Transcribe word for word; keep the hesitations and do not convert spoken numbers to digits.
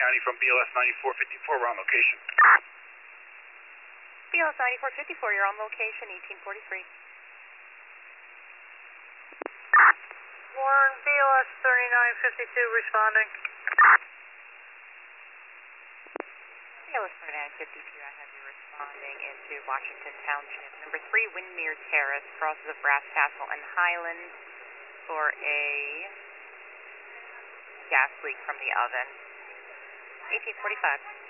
County from B L S ninety-four fifty-four. We're on location. B L S ninety-four fifty-four, you're on location, eighteen forty-three. Warren, B L S thirty-nine fifty-two responding. B L S thirty-nine fifty-two, I have you responding into Washington Township. Number three, Windmere Terrace, crosses of Brass Castle and Highland for a gas leak from the oven. eighteen forty-five.